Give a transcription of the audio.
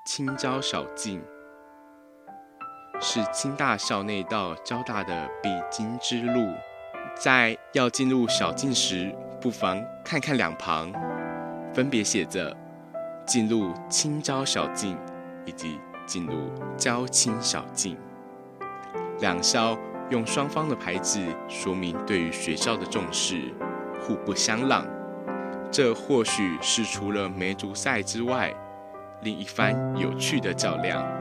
清交小径，是清大校内到交大的必经之路。在要进入小径时，不妨看看两旁，分别写着“进入清交小径”以及“进入交清小径”。两校用双方的牌子说明对于学校的重视，互不相让。这或许是除了梅竹赛之外另一番有趣的较量。